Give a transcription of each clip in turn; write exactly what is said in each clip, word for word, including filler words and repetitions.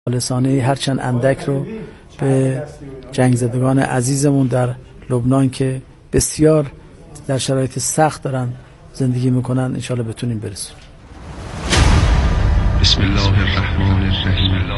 لسانه هرچند اندک رو به جنگ زدگان عزیزمون در لبنان که بسیار در شرایط سخت دارن زندگی میکنن انشالله بتونیم برسونیم. بسم الله الرحمن الرحیم.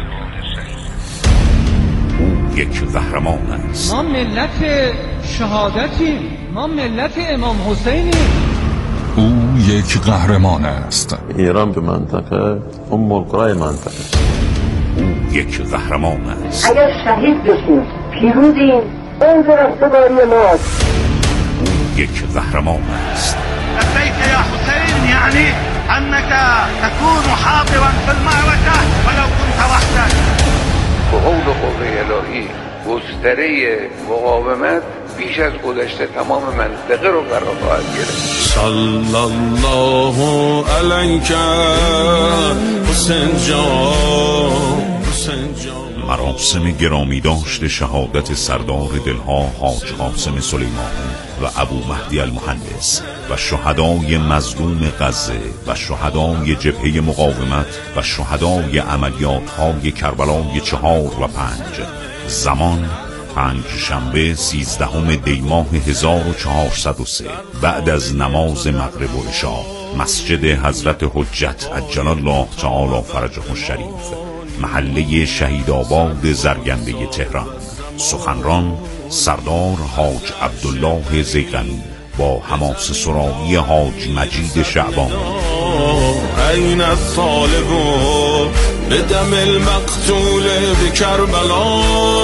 او یک قهرمان است. ما ملت شهادتیم، ما ملت امام حسینیم. او یک قهرمان است. ایران به منطقه ام القرى منطقه. او یک قهرمان است. اگر شهید بشیم پیروزیم، اون رستگاری ماست. او یک قهرمان است. لبیک یا حسین، یعنی انك تكون حاضرا في المعركه ولو كنت وحدك. به قول قوه الهی گستره مقاومت بیش از گذشته تمام منطقه رو قرار خواهد گرفت. صلی الله علیک حسین جان. مراسم گرامی داشت شهادت سردار دلها حاج قاسم سلیمانی و ابو مهدی المهندس و شهدای مظلوم غزه و شهدای جبهه مقاومت و شهدای عملیات های کربلای چهار و پنج. زمان پنج شنبه سیزدهم دی ماه هزار و چهارصد و سه بعد از نماز مغرب و عشا، مسجد حضرت حجت عجل الله تعالی فرجه الشریف، محله شهیدآباد زرگنده تهران. سخنران سردار حاج عبدالله زیغنی با حماسه سرایی حاج مجید شعبانی. این الطالب بدم المقتول بکربلا.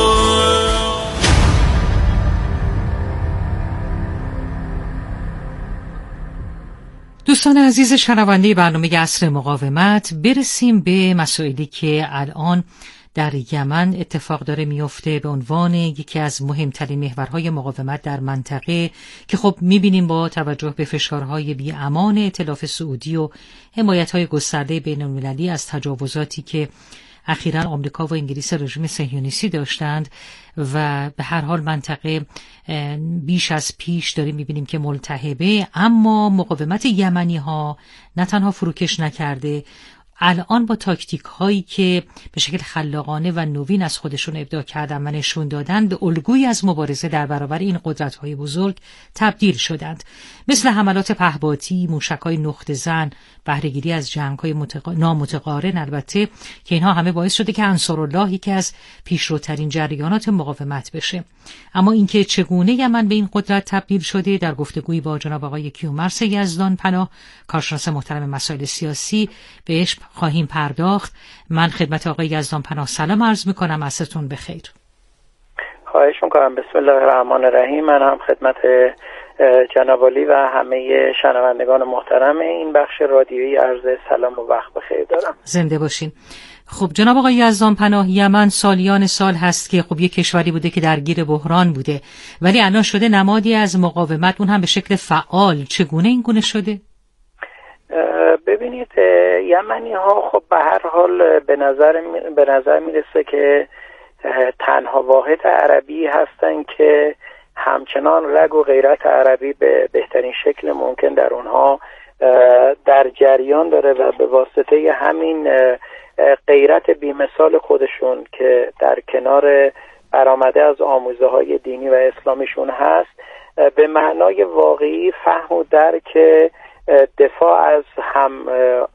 دوستان عزیز شنونده برنامه عصر مقاومت، برسیم به مسائلی که الان در یمن اتفاق داره میفته به عنوان یکی از مهمترین محورهای مقاومت در منطقه که خب میبینیم با توجه به فشارهای بی امان ائتلاف سعودی و حمایت‌های گسترده بین المللی از تجاوزاتی که اخیراً آمریکا و انگلیس رژیم صهیونیستی داشتند و به هر حال منطقه بیش از پیش داریم میبینیم که ملتهبه، اما مقاومت یمنی ها نه تنها فروکش نکرده، الان با تاکتیک هایی که به شکل خلاقانه و نوین از خودشون ابداع کردن و نشون دادن به الگویی از مبارزه در برابر این قدرت های بزرگ تبدیل شدند، مثل حملات پهپادی، موشک های نقطه زن، بهره‌گیری از جنگ های متق... نامتقارن، البته که اینها همه باعث شده که انصارالله یکی از پیشروترین جریانات مقاومت بشه. اما اینکه چگونه یمن به این قدرت تبدیل شده، در گفتگویی با جناب آقای کیومرث یزدان پناه، کارشناس محترم مسائل سیاسی، بهش خواهیم پرداخت. من خدمت آقای یزدان پناه سلام عرض میکنم، عصرتون بخیر. خواهش میکنم. بسم الله الرحمن الرحیم. من هم خدمت جناب عالی و همه شنوندگان محترم این بخش رادیویی عرض سلام و وقت بخیر دارم. زنده باشین. خب جناب آقای یزدان پناه، یمن سالیان سال هست که خب یک کشوری بوده که درگیر بحران بوده، ولی الان شده نمادی از مقاومت، اون هم به شکل فعال. چگونه این گونه شده؟ ببینید، یمنی ها خب به هر حال به نظر به نظر میرسه که تنها واحد عربی هستن که همچنان رگ و غیرت عربی به بهترین شکل ممکن در اونها در جریان داره و به واسطه همین غیرت بی‌مثال خودشون که در کنار برآمده از آموزه های دینی و اسلامیشون هست، به معنای واقعی فهم و درک دفاع از هم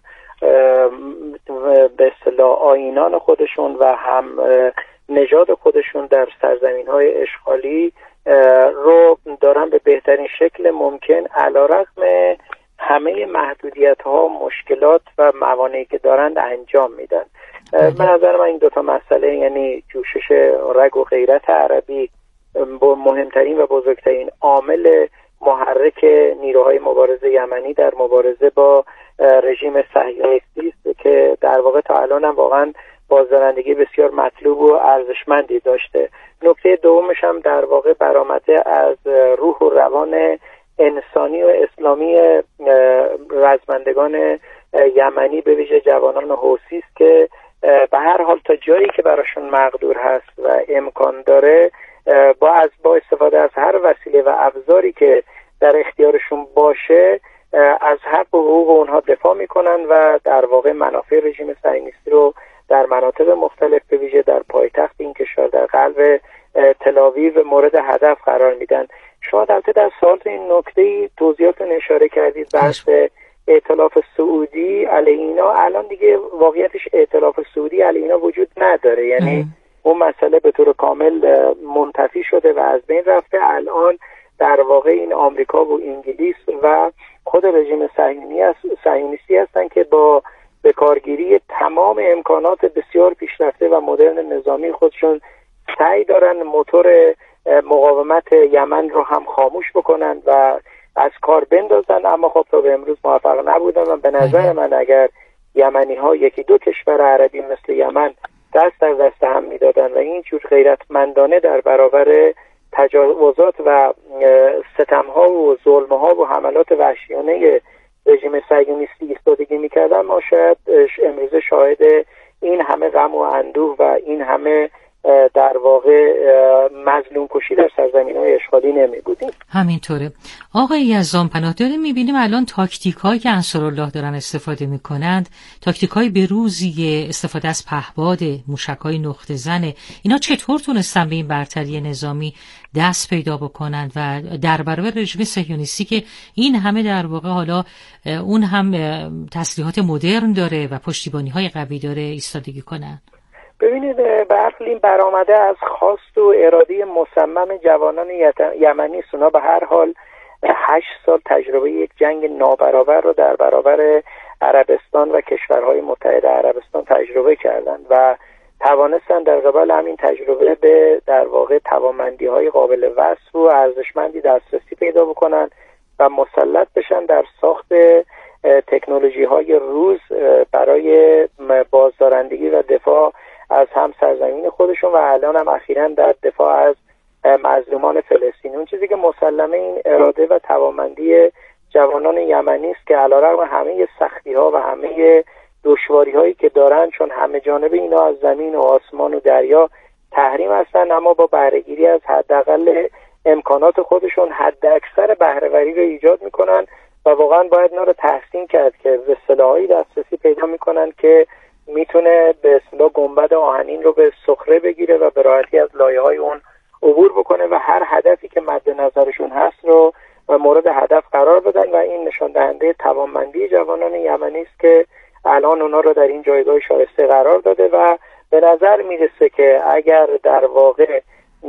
به اصطلاح آیینان خودشون و هم نژاد خودشون در سرزمین‌های اشغالی رو دارن به بهترین شکل ممکن علیرغم همه محدودیت‌ها، مشکلات و موانعی که دارند انجام میدن. به نظر من این دوتا مسئله، یعنی جوشش رگ و غیرت عربی، با مهمترین و بزرگترین عامل محرک نیروهای مبارزه یمنی در مبارزه با رژیم صهیونیستی است که در واقع تا الان هم واقعا بازدارندگی بسیار مطلوب و ارزشمندی داشته. نکته دومش هم در واقع برآمده از روح و روان انسانی و اسلامی رزمندگان یمنی، به ویژه جوانان حوثی است که به هر حال تا جایی که براشون مقدور هست و امکان داره با از با استفاده از هر وسیله و ابزاری که در اختیارشون باشه از حق و حقوق اونها دفاع میکنن و در واقع منافع رژیم صهیونیستی رو در مناطق مختلف به ویژه در پایتخت این کشور در قلب تل‌آویو مورد هدف قرار میدن. شما البته در سوالت این نکته توضیحاتون اشاره کردید بحث ائتلاف سعودی علیه اینا. الان دیگه واقعیتش ائتلاف سعودی علیه اینا وجود نداره، یعنی ام. اون مسئله به طور کامل منتفی شده و از بین رفته. الان در واقع این آمریکا و انگلیس و خود رژیم صهیونیستی هستن که با به کارگیری تمام امکانات بسیار پیشرفته و مدرن نظامی خودشون سعی دارن موتور مقاومت یمن رو هم خاموش بکنن و از کار بندازن، اما خب تا به امروز موفق نبودن. و به نظر من اگر یمنی ها یکی دو کشور عربی مثل یمن دست در دست هم میدادن و اینجور غیرتمندانه در برابر تجاوزات و ستم‌ها و ظلم‌ها و حملات وحشیانه رژیم صهیونیستی ایستادگی می‌کردن، ما شاید امروز شاهد این همه غم و اندوه و این همه در واقع مظلوم کشی در سرزمین‌های اشغالی نمی‌بودیم. همینطوره. آقای یزدان پناه، داریم می‌بینیم الان تاکتیک‌هایی که انصارالله دارن استفاده می‌کنند، تاکتیک‌های بروزی استفاده از پهباد، موشک‌های نقطه زن، اینا چطور تونستن به این برتری نظامی دست پیدا بکنند و در برابر رژیم صهیونیستی که این همه در واقع حالا اون هم تسلیحات مدرن داره و پشتیبانی‌های قوی داره ایستادگی کنند؟ ببینید، به هر حال این برآمده از خواست و اراده مصمم جوانان یمنی. اونا به هر حال هشت سال تجربه یک جنگ نابرابر رو در برابر عربستان و کشورهای متحد عربستان تجربه کردند و توانستن در قبال همین تجربه به در واقع توانمندی‌های قابل وصف و ارزشمندی دسترسی پیدا بکنن و مسلط بشن در ساخت تکنولوژی‌های روز برای بازدارندگی و دفاع از هم سرزمین خودشون و الان هم اخیراً در دفاع از مظلومان فلسطینی. اون چیزی که مسلمه این اراده و توانمندی جوانان یمنی است که علیرغم همه سختی‌ها و همه دشواری‌هایی که دارن، چون همه جانبه اینا از زمین و آسمان و دریا تحریم هستن، اما با بهره‌گیری از حداقل امکانات خودشون حد اکثر بهره‌وری رو ایجاد میکنن و واقعا باید اینا رو تحسین کرد که به سلاحی دسترسی پیدا میکنن که میتونه به اصطلاح گنبد آهنین رو به صخره بگیره و به راحتی از لایه‌های اون عبور بکنه و هر هدفی که مد نظرشون هست رو مورد هدف قرار بدن و این نشان دهنده توانمندی جوانان یمنی است که الان اونا رو در این جایگاه شایسته قرار داده و به نظر میرسه که اگر در واقع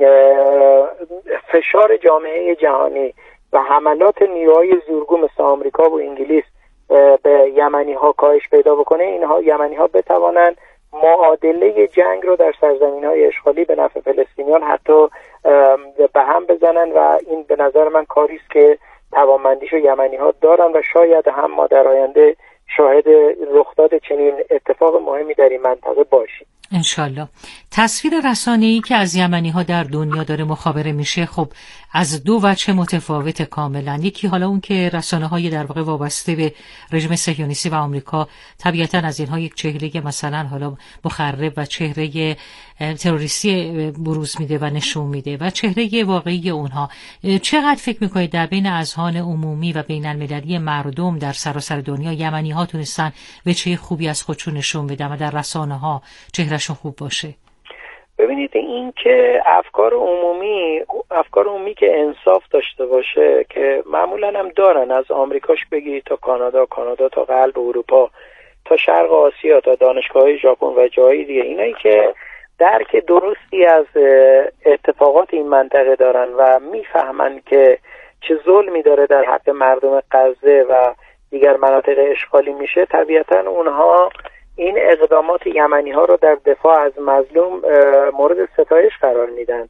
فشار جامعه جهانی و حملات نیروهای زورگو مثل آمریکا و انگلیس به یمنی ها کاهش پیدا بکنه، اینها یمنی ها بتوانند معادله جنگ رو در سرزمین های اشغالی به نفع فلسطینیان حتی به هم بزنن و این به نظر من کاری است که توانمندیشو یمنی ها دارن و شاید هم ما در آینده شاهد رخداد چنین اتفاق مهمی در این منطقه باشیم انشالله. تصویر رسانه‌ای که از یمنی ها در دنیا داره مخابره میشه خب از دو وجه متفاوت کاملا. یکی حالا اون که رسانه های در واقع وابسته به رژیم صهیونیستی و آمریکا طبیعتا از اینها یک چهره مثلا حالا مخرب و چهره تروریستی بروز میده و نشون میده و چهره واقعی اونها. چقدر فکر میکنید در بین اذهان عمومی و بین المللی مردم در سراسر دنیا یمنی ها تونستن وجه خوبی از خودشون نشون بدن و در رسانه ها چهرهشون خوب باشه؟ ببینید، این که افکار عمومی افکار عمومی که انصاف داشته باشه که معمولا هم دارن، از آمریکاش بگیرید تا کانادا، کانادا تا قلب اروپا، تا شرق آسیا، تا دانشگاه‌های ژاپن و جاهای دیگه، اینایی که درک درستی از اتفاقات این منطقه دارن و میفهمن که چه ظلمی داره در حق مردم غزه و دیگر مناطق اشغالی میشه، طبیعتا اونها این اقدامات یمنی ها رو در دفاع از مظلوم مورد ستایش قرار میدن.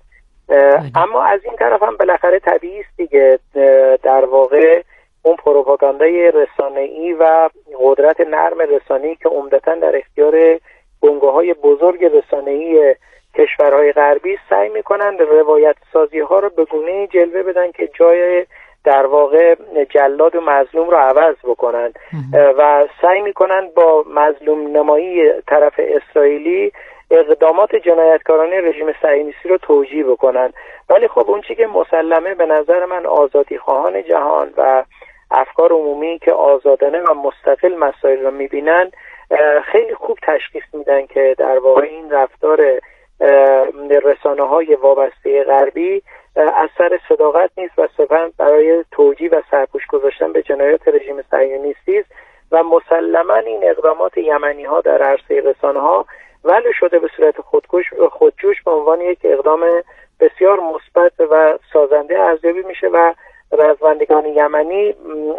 اما از این طرف هم بالاخره طبیعی است دیگه، در واقع اون پروپاگاندای رسانه‌ای و قدرت نرم رسانه‌ای که عمدتاً در اختیار بنگاه‌های بزرگ رسانه‌ای کشورهای غربی سعی میکنن روایت سازی ها رو به گونه‌ای جلوه بدن که جای در واقع جلاد و مظلوم رو عوض بکنن و سعی میکنن با مظلوم نمایی طرف اسرائیلی اقدامات جنایتکارانه رژیم صهیونیستی رو توجیه بکنن. ولی خب اون چیزی که مسلمه به نظر من آزادی خواهان جهان و افکار عمومی که آزادانه و مستقل مسائل رو میبینن خیلی خوب تشخیص میدن که در واقع این رفتار رسانه های وابسته غربی از سر صداقت نیست و صرفاً برای توجیه و سرپوش گذاشتن به جنایات رژیم صهیونیستی است و مسلماً این اقدامات یمنی ها در عرصه رسانه ها ولو شده به صورت خودکش خودجوش به عنوان یک اقدام بسیار مثبت و سازنده ارزیابی میشه و رزمندگان یمنی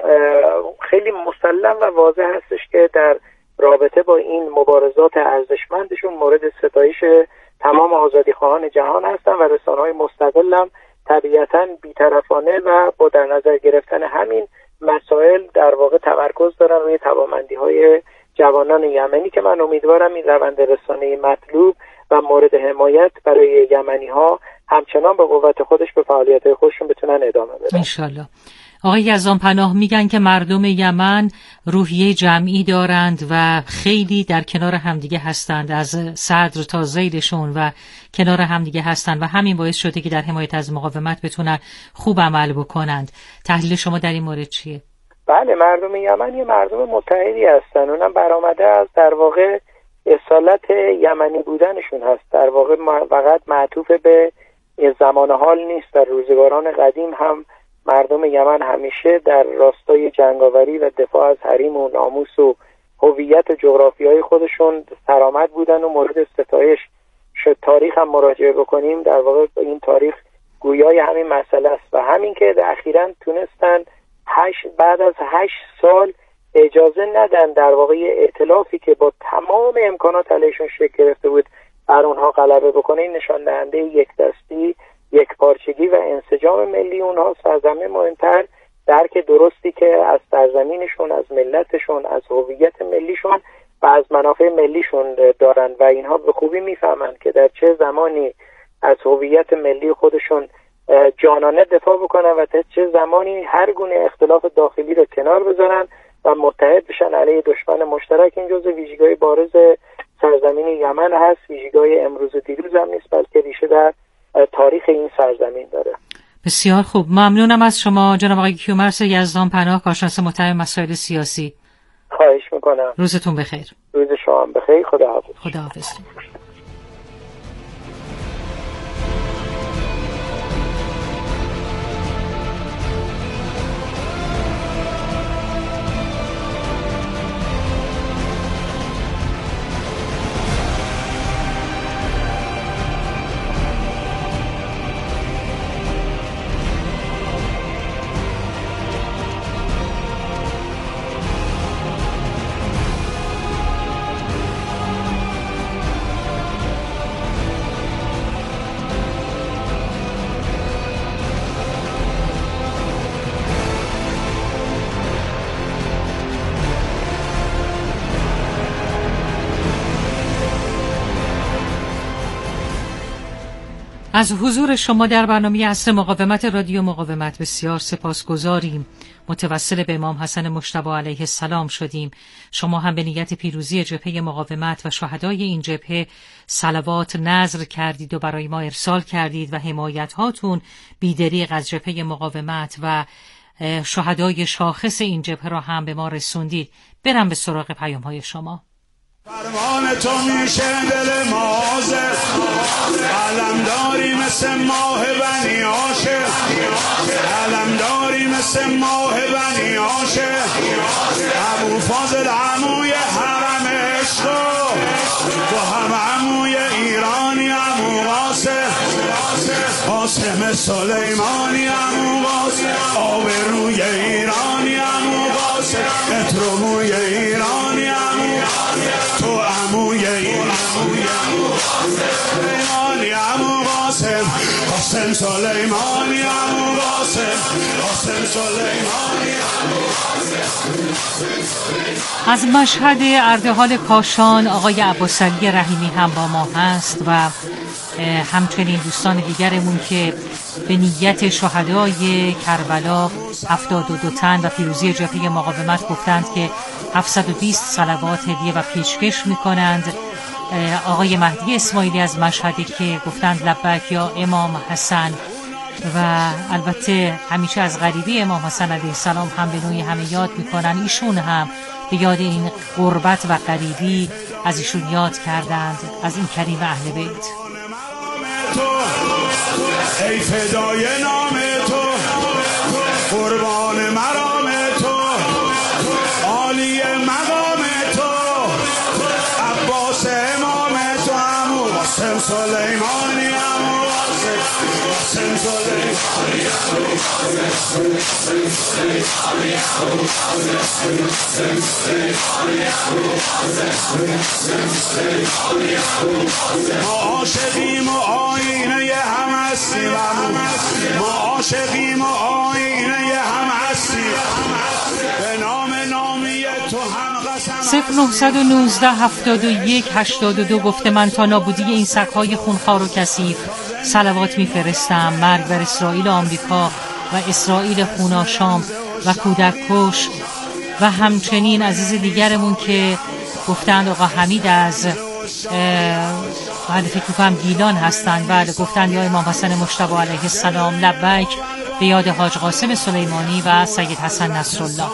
خیلی مسلم و واضح هستش که در رابطه با این مبارزات ارزشمندشون مورد ستایش تمام آزادیخواهان جهان هستن و رسانه‌های مستقل هم طبیعتاً بی‌طرفانه و با در نظر گرفتن همین مسائل در واقع تمرکز دارن روی توانمندی‌های جوانان یمنی که من امیدوارم این روند رسانه‌ای مطلوب و مورد حمایت برای یمنی‌ها همچنان به قوت خودش به فعالیت‌های خودشون بتونن ادامه بدن. انشالله. آقای یزدان پناه میگن که مردم یمن روحیه جمعی دارند و خیلی در کنار همدیگه هستند، از صدر تا زیرشون و کنار همدیگه هستند و همین باعث شده که در حمایت از مقاومت بتونن خوب عمل بکنند. تحلیل شما در این مورد چیه؟ بله، مردم یمن یه مردم متحدی هستن، اونم برآمده از در واقع اصالت یمنی بودنشون هست، در واقع فقط معطوف به زمان حال نیست. در روزگاران قدیم هم مردم یمن همیشه در راستای جنگاوری و دفاع از حریم و ناموس و هویت و جغرافیای خودشون سرآمد بودن و مورد ستایش شد. تاریخ هم مراجعه بکنیم در واقع این تاریخ گویای همین مسئله است و همین که اخیراً تونستن هشت بعد از هشت سال اجازه ندن در واقع ائتلافی که با تمام امکانات علیشون شکل گرفته بود بر اونها غلبه بکنه، این نشان دهنده یک دستی، یک پارچگی و انسجام ملی اونها. سرزمین مهمتر درک درستی که از سرزمینشون، از ملتشون، از هویت ملیشون و از منافع ملیشون دارن و اینها به خوبی میفهمند که در چه زمانی از هویت ملی خودشون جانانه دفاع بکنن و در چه زمانی هر گونه اختلاف داخلی رو کنار بذارن و متحد بشن علیه دشمن مشترک. این جزء ویژگی‌های بارز سرزمین یمن هست، ویژگی‌های امروز و دیروز هم نیست بلکه ریشه در تاریخ این سرزمین داره. بسیار خوب، ممنونم از شما جناب آقای کیومرث یزدان پناه، کارشناس مطلع مسائل سیاسی. خواهش میکنم. روزتون بخیر. روز شما بخیر. خداحافظ. خداحافظ. از حضور شما در برنامه عصر مقاومت رادیو مقاومت بسیار سپاسگزاریم. متوسل به امام حسن مجتبی علیه السلام شدیم. شما هم به نیت پیروزی جبهه مقاومت و شهدای این جبهه صلوات نذر کردید و برای ما ارسال کردید و حمایت هاتون بی‌دریغ از جبهه مقاومت و شهدای شاخص این جبهه را هم به ما رسوندید. برم به سراغ پیام های شما. فرمان تو میشه دل مازه علمداری مثل ماه بنی آشه علمداری مثل ماه بنی آشه ابو فاضل عموی حرم عشقو تو هم عموی ایرانی عمو قاسم قاسم سلیمانی عمو قاسم آبروی ایرانی عمو قاسم اتروموی ایرانی عمو تو عموی ایرانی عمو قاسم قاسم سلیمانی عمو قاسم قاسم سلیمانی عمو قاسم. از مشهد اردهال کاشان آقای عباسعلی رحیمی هم با ما هست و همچنین دوستان دیگرمون که به نیت شهدای کربلا هفتاد و دو تن و پیروزی جبهه مقاومت گفتند که هفتصد و بیست صلوات هدیه و پیشکش میکنند. آقای مهدی اسماعیلی از مشهدی که گفتند لبیک یا امام حسن و البته همیشه از غریبی امام حسن علیه السلام هم به نوعی همه یاد میکنن. ایشون هم به یاد این غربت و غریبی از ایشون یاد کردند، از این کریم اهل بیت. ای فدای نام تو، قربان مرام تو، عالی مقام تو، عباس امام تو، عمو قاسم سلیمانی، عمو قاسم سلیمانی، ما عاشقیم و آینه هم هستیم، ما عاشقیم و آینه هم هستیم، به نام نامی تو هم قسم. صفر نهصد و نوزده هفتاد و یک هشتاد و دو گفته من تا نابودی این سگ‌های خونخوار و کثیف صلوات میفرستم. مرگ بر اسرائیل آمریکا و اسرائیل خوناشام و کودک کش. و همچنین عزیز دیگرمون که گفتند آقا حمید از بعد فکر کنم گیلان هستند، بعد گفتند یا امام حسن مجتبی علیه السلام لبیک، به یاد حاج قاسم سلیمانی و سید حسن نصرالله.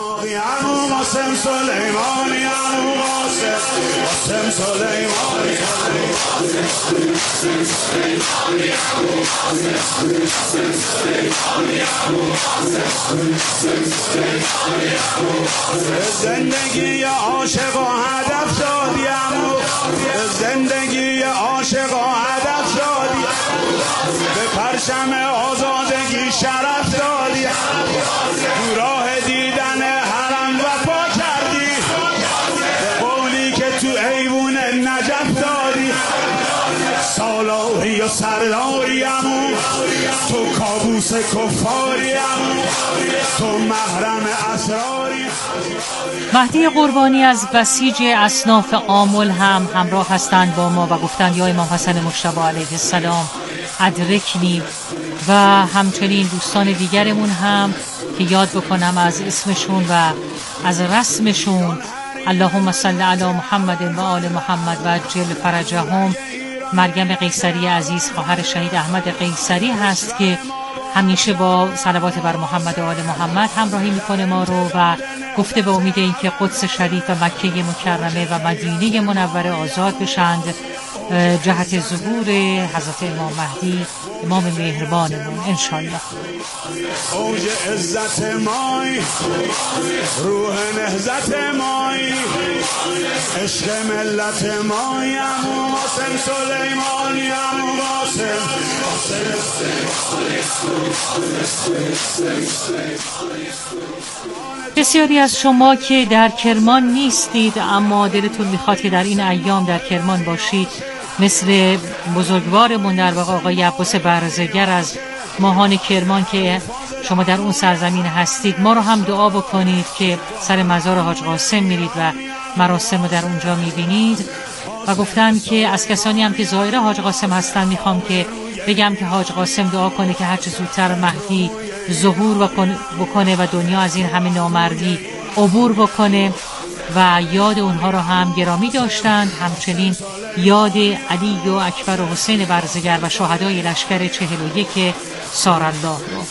زندگی عاشق و هدف شادیم، زندگی عاشق و هدف شادی، به پرچم آزادگی شرف دادی، تو راه دیدن حرم وفا کردی، به قولی که تو ایوون نجف دادی، سالاری و سرداریم، تو کابوس کفاریم، تو محرم اسراری. مهدی قربانی از بسیج اصناف آمل هم همراه هستند با ما و گفتند یا امام حسن مجتبی علیه السلام ادرکنی. و همچنین دوستان دیگرمون هم که یاد بکنم از اسمشون و از رسمشون، اللهم صل علی محمد و آل محمد و عجل فرجهم. مریم قیصری عزیز خواهر شهید احمد قیصری هست که همیشه با صلوات بر محمد و آل محمد همراهی میکنه ما رو و گفته به امید اینکه قدس شریف و مکه مکرمه و مدینه منوره آزاد بشند جهت ظهور حضرت امام مهدی امام مهربانمون انشالله. اوج عزت مای، روح نهزت مای، عشق ملت مای، عمو قاسم سلیمانی، عمو قاسم. بسیاری از شما که در کرمان نیستید اما دلتون میخواد که در این ایام در کرمان باشید، مثل بزرگوارمون در واقع آقای عباس برزگر از ماهان کرمان که شما در اون سرزمین هستید، ما رو هم دعا بکنید که سر مزار حاج قاسم میرید و مراسم رو در اونجا میبینید. و گفتن که از کسانی هم که زائر حاج قاسم هستن میخوام که بگم که حاج قاسم دعا کنه که هرچه زودتر مهدی ظهور بکنه و دنیا از این همه نامردی عبور بکنه و یاد اونها رو هم گرامی داشتند. همچنین یاد علی و اکبر و حسین برزگر و شهدای لشکر چهل و یک سارالله رو.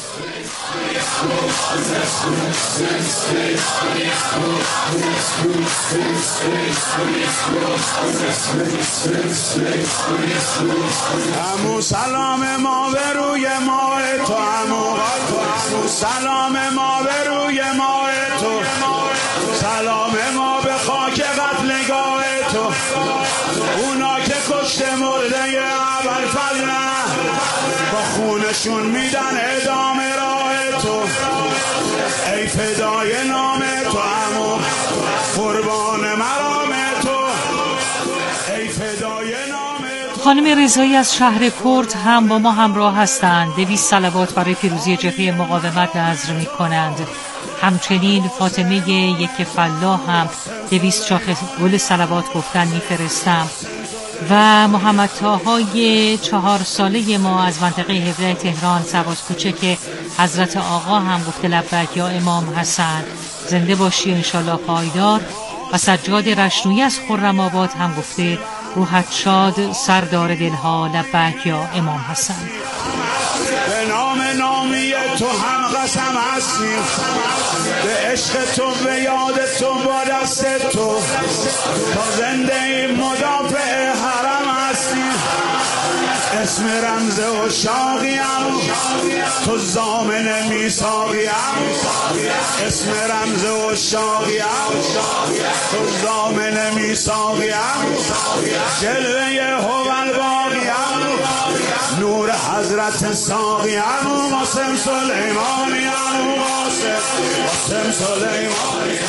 عمو سلام ما به روی ماه تو، عمو سلام ما به روی ماه تو، سلام ما به خاک قتلگاه تو، اونا که کشته مرده ابوالفضل با خونشون میدن ادامه راه تو. ای فدای نام تو، عمو قربان مرام تو، ای فدای نام تو. خانم رضایی از شهر کرد هم با ما همراه هستند. دویست صلوات برای پیروزی جبهه مقاومت نذر می کنند. همچنین فاطمه یک فلاح هم دویست شاخ گل صلوات گفتن میفرستم. و محمد طاهای چهار ساله ما از منطقه هفده تهران سواز کوچک حضرت آقا هم گفته لبیک یا امام حسن، زنده باشی انشالله پایدار. و سجاد رشنویی از خرم آباد هم گفته روحت شاد سردار دلها لبیک یا امام حسن. به نام نامی تو هم قسم هستیم، به عشق تو به یاد تو با دست تو تا زنده این مدافع حرم هستیم. اسم رمز و شاقیم تو زامن میثاقیم، اسم رمز و شاقیم تو زامن میثاقیم، جلوه هوال باقیم نور حضرت ساقیم، قاسم سلیمانیم قاسم سلیمانیم.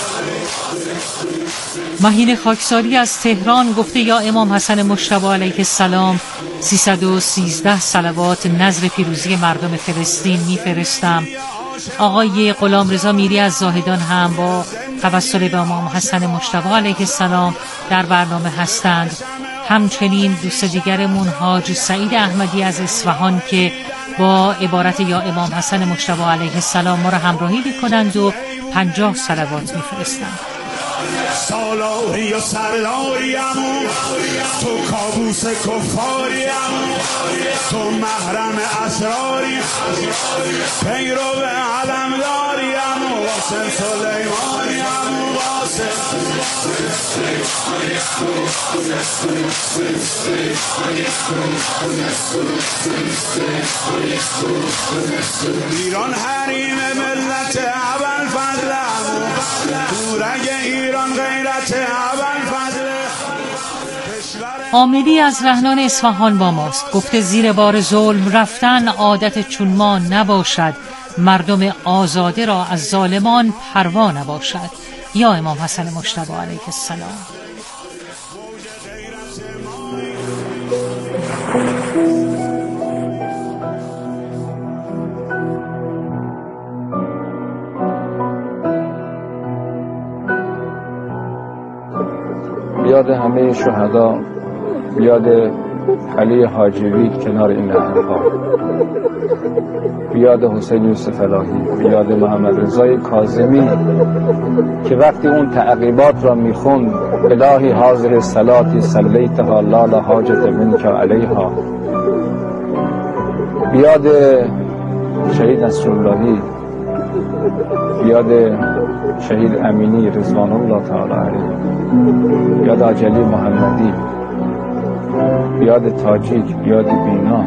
مهین خاکساری از تهران گفته یا امام حسن مجتبی علیه السلام سیصد و سیزده صلوات نذر پیروزی مردم فلسطین میفرستم. آقای غلامرضا میری از زاهدان هم با توسل به امام حسن مجتبی علیه السلام در برنامه هستند. همچنین دوست دیگرمون حاج سعید احمدی از اصفهان که با عبارت یا امام حسن مجتبی علیه السلام ما را همراهی می‌کنند و پنجاه صلوات میفرستند. سالاری و سرداریم تو کابوس کفاریم، تو محرم اسراریم پیرو به علمداریم، قاسم سلیمانیم قاسم ایران حریم ملت ابوالفضلم، دورگ ایران غیرت ابوالفضل. عاملی از رهنان اصفهان با ماست گفته زیر بار ظلم رفتن عادت چون ما نباشد، مردم آزاده را از ظالمان پروا نباشد. یا امام حسن مجتبی علیه السلام. بیاد همه شهدا، بیاد علی حاجوی کنار این نهرها، بیاد حسین یوسف الهی، بیاد محمد رضای کاظمی که وقتی اون تعقیبات را میخوند الهی حاضر صلاتی صلیتها لا لا حاجت منک علیها، بیاد شهید نصراللهی، بیاد شهید امینی رضوان الله تعالی علیه، بیاد عجلی محمدی، بیاد تاجیک، بیاد بینا،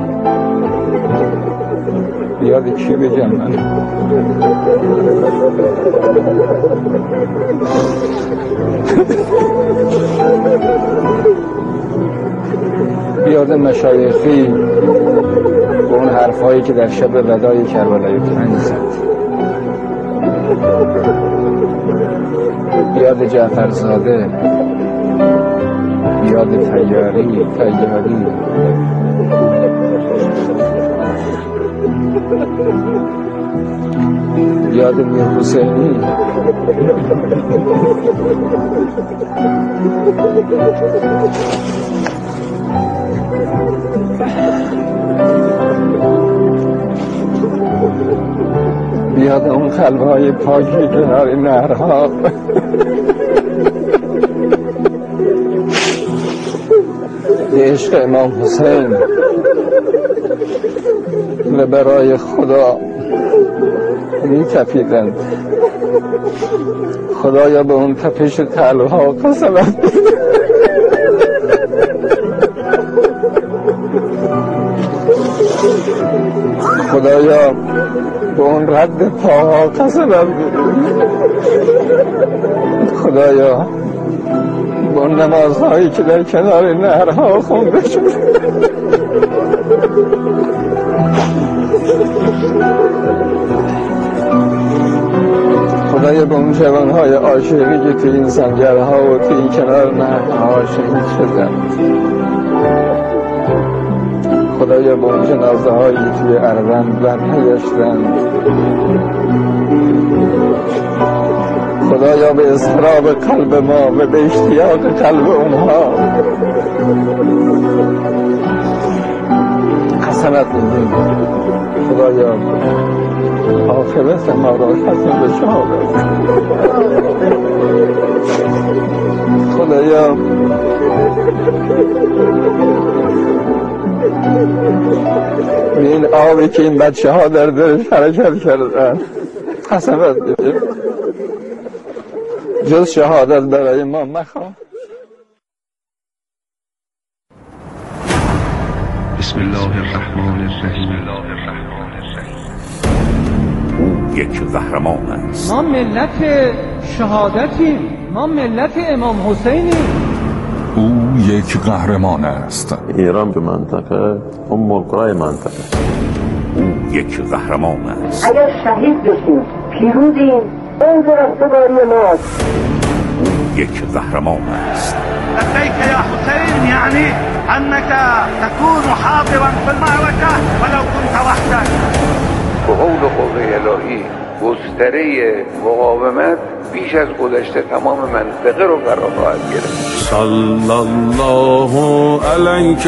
بیاد کی بگم من؟ بیاد مشایخی به اون حرفایی که در شب ودای کربلای پنج زد، بیاد جعفرزاده، بیاد تیاری تیاری بیاد میر حسینی، بیاد اون خلوهای پاکی کنار نهرها، به عشق امام حسین و برای خدا می تپیدند. خدایا به اون تپش تلها قسمت خدایا به اون رد پاها قسمت خدایا به اون نمازهایی که در کنار نهرها خونده شد خدایا به اون جوانهای عاشقی که توی این سنگرها و توی این کنار نهرها شهید شدند، خدایا به اون جنازه هایی توی اروند برنگشتند، خدایا به اضطراب قلب ما و به اشتیاق قلب اونها قسمت میدیم. خدایا عاقبت ما را ختم به شهادت. خدایا این آبی که این بچه ها در درش حرکت کردن قسمت بدیم جز شهادت برای ما مخواه. بسم الله الرحمن الرحیم. او یک قهرمان است. ما ملت شهادتیم، ما ملت امام حسینیم. او یک قهرمان است. ایران به منطقه ام القرای منطقه. او یک قهرمان است. اگر شهید بشیم پیروزیم، اون رستگاری ماست. او یک قهرمان است. لبيك يا حسين يعني أنك تكون حاضرا في المعركة ولو كنت وحدك. به قول قوه الهی گستره مقاومت بیش از گذشته تمام منطقه رو فرا خواهد گرفت. صلی الله علیک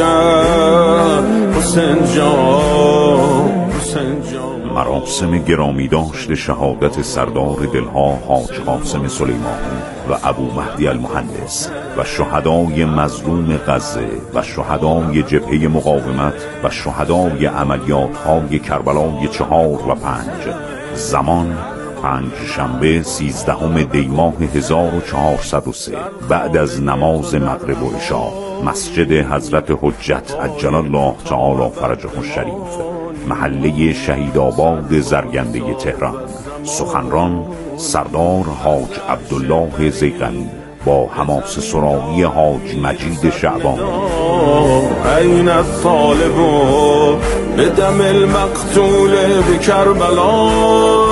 حسین جان، حسین جان. مراسم گرامی داشت شهادت سردار دلها حاج قاسم سلیمانی و ابو مهدی المهندس و شهدای مظلوم غزه و شهدای جبهه مقاومت و شهدای عملیات های کربلای چهار و پنج. زمان پنج شنبه سیزدهم دی ماه هزار و چهارصد و سه بعد از نماز مغرب و عشا، مسجد حضرت حجت عجل الله تعالی فرجه الشریف، محله شهیدآباد زرگنده تهران. سخنران سردار حاج عبدالله زیغنی با حماسه سرایی حاج مجید شعبانی. این الطالب به دم المقتول به کربلا.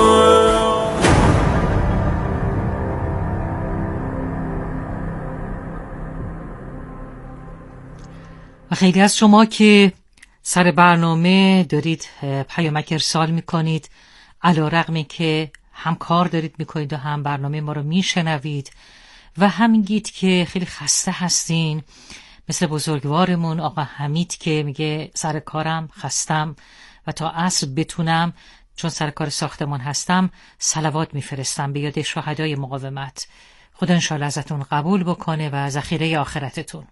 و خیلی از شما که سر برنامه دارید پیامک ارسال میکنید، علی رغمی که هم کار دارید میکنید و هم برنامه ما رو میشنوید و هم میگید که خیلی خسته هستین، مثل بزرگوارمون آقا حمید که میگه سر کارم خستم و تا عصر بتونم چون سر کار ساختمان هستم صلوات میفرستم به یاد شهدای مقاومت. خدا انشاءالله ازتون قبول بکنه و ذخیره آخرتتون.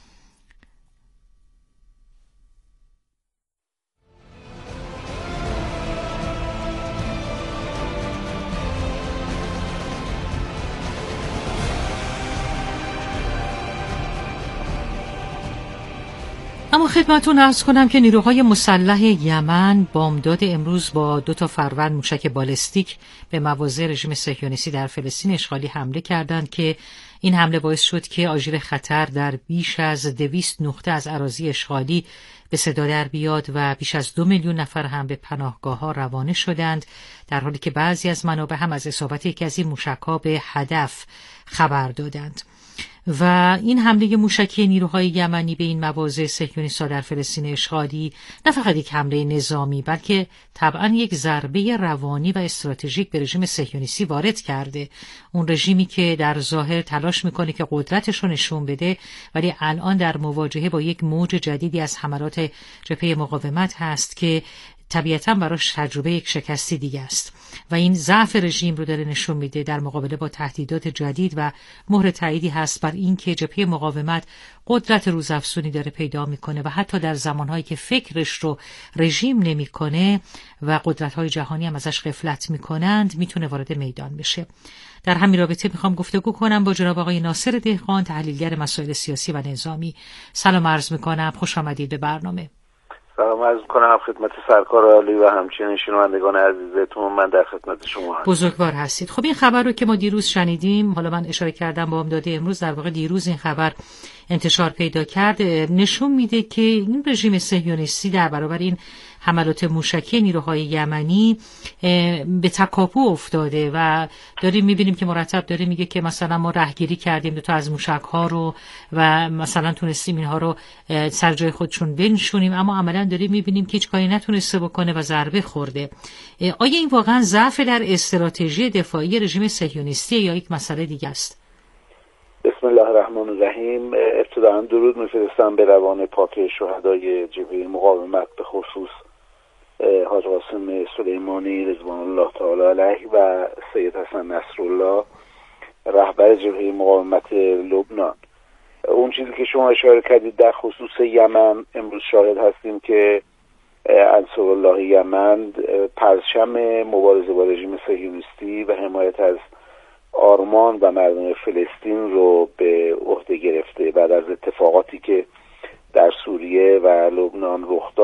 اما خدمتون عرض کنم که نیروهای مسلح یمن بامداد امروز با دو تا فروند موشک بالستیک به مواضع رژیم صهیونیستی در فلسطین اشغالی حمله کردند که این حمله باعث شد که آژیر خطر در بیش از دویست نقطه از اراضی اشغالی به صدا در بیاد و بیش از دو میلیون نفر هم به پناهگاه‌ها روانه شدند، در حالی که بعضی از منابع هم از اصابت یکی از این موشک‌ها به هدف خبر دادند. و این حمله موشکی نیروهای یمنی به این مواضع صهیونیست‌ها در فلسطین اشغالی نه فقط یک حمله نظامی بلکه طبعا یک ضربه روانی و استراتژیک به رژیم صهیونیستی وارد کرده. اون رژیمی که در ظاهر تلاش میکنه که قدرتش رو نشون بده ولی الان در مواجهه با یک موج جدیدی از حملات جبهه مقاومت هست که طبیعتاً براش تجربه یک شکستی دیگه است و این ضعف رژیم رو داره نشون میده در مقابله با تهدیدات جدید و مهر تاییدی هست بر این که جبهه مقاومت قدرت روزافزونی داره پیدا میکنه و حتی در زمانهایی که فکرش رو رژیم نمیکنه و قدرت‌های جهانی هم ازش غفلت میکنند میتونه وارد میدان بشه. در همین رابطه میخوام گفتگو کنم با جناب آقای ناصر دهقان، تحلیلگر مسائل سیاسی و نظامی. سلام عرض میکنم، خوش آمدید به برنامه. سلام عرض میکنم خدمت سرکار عالی و همچنین شنوندگان عزیزتون. من در خدمت شما هستم. بزرگوار هستید. خب این خبر رو که ما دیروز شنیدیم، حالا من اشاره کردم با امداد امروز، در واقع دیروز این خبر انتشار پیدا کرد، نشون میده که این رژیم صهیونیستی در برابر این حملات موشکی نیروهای یمنی به تکاپو افتاده و داریم میبینیم که مرتب داره میگه که مثلا ما رهگیری کردیم دو تا از موشک ها رو و مثلا تونستیم اینها رو سر جای خودشون بنشونیم، اما عملا داریم میبینیم که هیچ کاری نتونسته بکنه و ضربه خورده. آیا این واقعا ضعف در استراتژی دفاعی رژیم صهیونیستی یا یک مسئله دیگه است؟ بسم الله الرحمن الرحیم. ابتداً درود میفرستم به روان پاک شهدای جبهه مقاومت، به خصوص حاج قاسم سلیمانی رضوان الله تعالی علیه و سید حسن نصرالله رهبر جبهه مقاومت لبنان. اون چیزی که شما اشاره کردید در خصوص یمن، امروز شاهد هستیم که انصارالله یمن پرچم مبارزه با رژیم صهیونیستی و حمایت از آرمان و مردم فلسطین رو به عهده گرفته بعد از اتفاقاتی که در سوریه و لبنان رخ داد.